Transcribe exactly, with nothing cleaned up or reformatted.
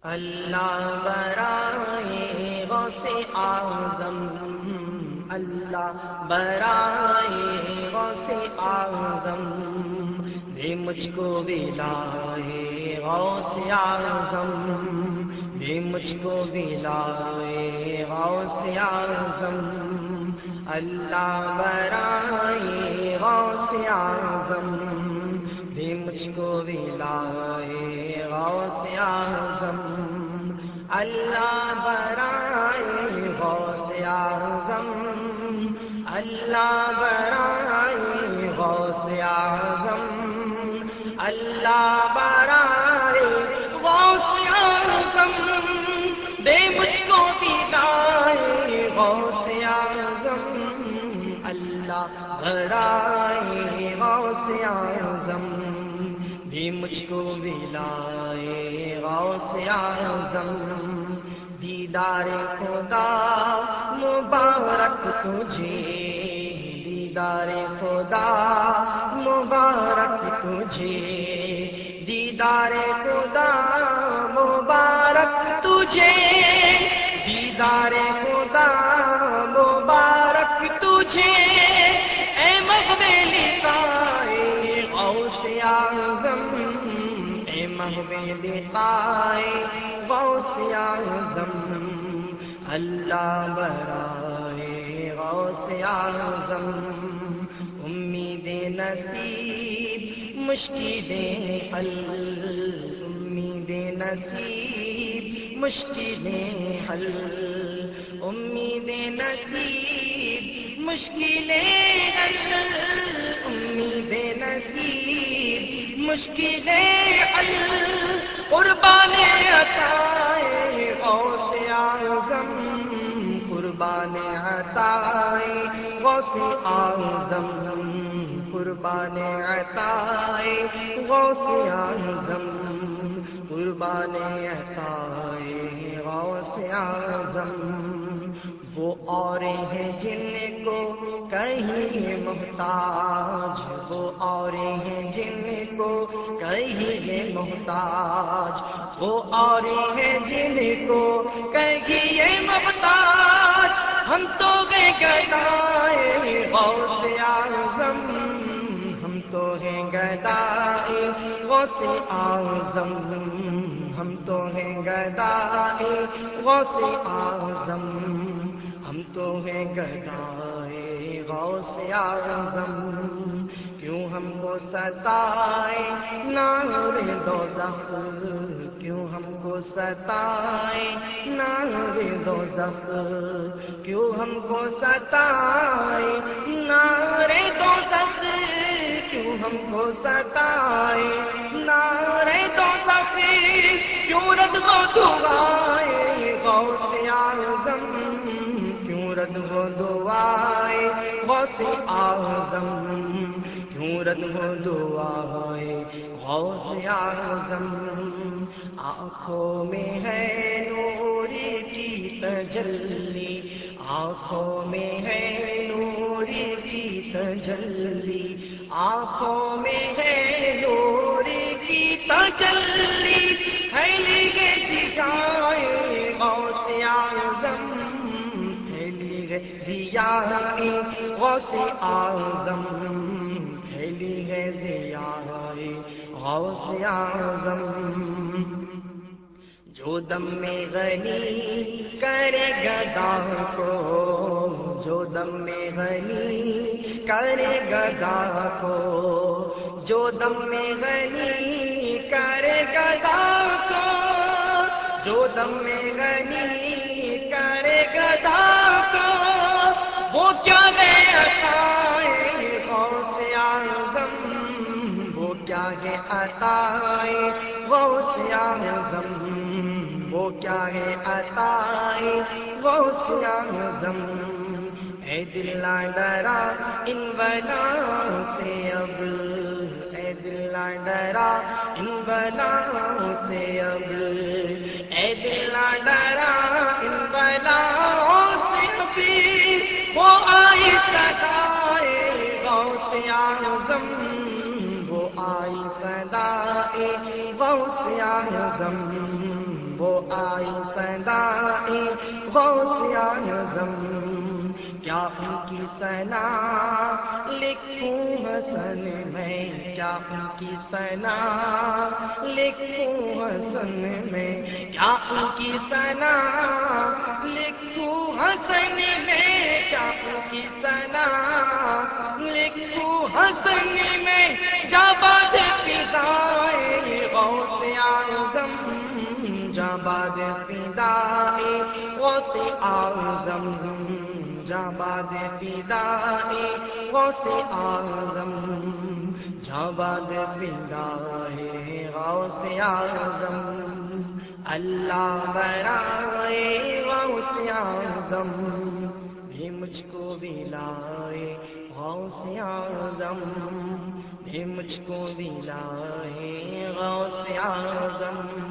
اللہ برائے غوث اعظم، اللہ برائے غوث اعظم، دے مجھ کو ولائے غوث اعظم، دے مجھ کو ولائے غوث اعظم، اللہ برائے غوث اعظم، دے مجھ کو ولائے غوث اعظم، اللہ برائے غوث اعظم، اللہ برائے غوث اعظم، اللہ برائے غوث اعظم، دے مجھ کو ولائے غوث اعظم، اللہ برائے غوث اعظم، دے مجھ کو ولائے غوث اعظم، دیدار خدا مبارک تجھے، دیدار خدا مبارک تجھے، دیدار خدا مبارک تجھے، دیدار خدا مبارک تجھے، اے محو لقائے غوث اعظم، اے محو لقائے غوث اعظم، اللہ برائے غوث اعظم، امید نصیب مشکل حل، امید نصیب مشکل حل، امید نصیب مشکل حل، امید نصیب مشکل حل، قربان عطائے غوث اعظم، قربان عطائے غوث اعظم، قربان عطائے غوث اعظم، قربان عطائے غوث اعظم، وہ عوریں ہیں جن کو کہیں محتاج، وہ عوریں ہیں جن کو کہیں محتاج، وہ عوریں ہیں جن کو کہیں محتاج، ہم تو گئے گدائے غوث اعظم، ہم تو ہیں گدائے غوث اعظم، ہم تو ہیں گدائے غوث اعظم، ہم تو ہیں گدائے غوث اعظم، کیوں ہم کو ستائے نار دوزخ، کیوں ہم کو ستائے نار دوزخ، کیوں ہم کو ستائے نار دوزخ، کیوں ہم کو ستائے نار دوزخ، کیوں رد ہو دعائے غوث اعظم، کیوں رد ہو دعائے غوث اعظم، کیوں رد ہو دعائے غوث اعظم، آنکھوں میں ہے نور کی تجلی، آنکھوں میں ہے نور کی تجلی، آنکھوں میں ہے نور کی تجلی، پھیلی گئی ضیائے غوث اعظم، پھیلی گئی ضیائے غوث اعظم، پھیلی ہے ضیائے غوث اعظم، جو دم میں غنی کرے گدا کو، جو دم میں غنی کرے گدا کو، جو دم میں غنی کرے گدا کو، جو دم میں غنی کرے گدا کو، وہ کیا ہے عطائے غوث اعظم، وہ کیا ہے عطائے غوث اعظم، وہ کیا ہے عطائے غوث اعظم، اے دل نہ ڈرا ان بلاؤں سے اب، اے دل نہ ڈرا ان بلاؤں سے اب، اے دل نہ ڈرا ان بلاؤں سے اب، وہ آئی صدائے غوث اعظم، وہ آئی صدائے غوث اعظم، وہ آئی صدائے غوث اعظم، کیا ان کی ثنا لکھوں حسن میں، کیا ان کی ثنا لکھوں حسن میں، کیا ان کی ثنا لکھوں حسن میں، کیا ان کی ثنا لکھوں حسن میں، جاباد فدائے غوث اعظم، جاباد فدائے غوث اعظم، جاباد فدائے غوث اعظم، جاباد فدائے غوث اعظم، اللہ برائے غوث اعظم بھی مجھ کو بھی لائے، غوث اعظم بھی مجھ کو بھی لائے، غوث اعظم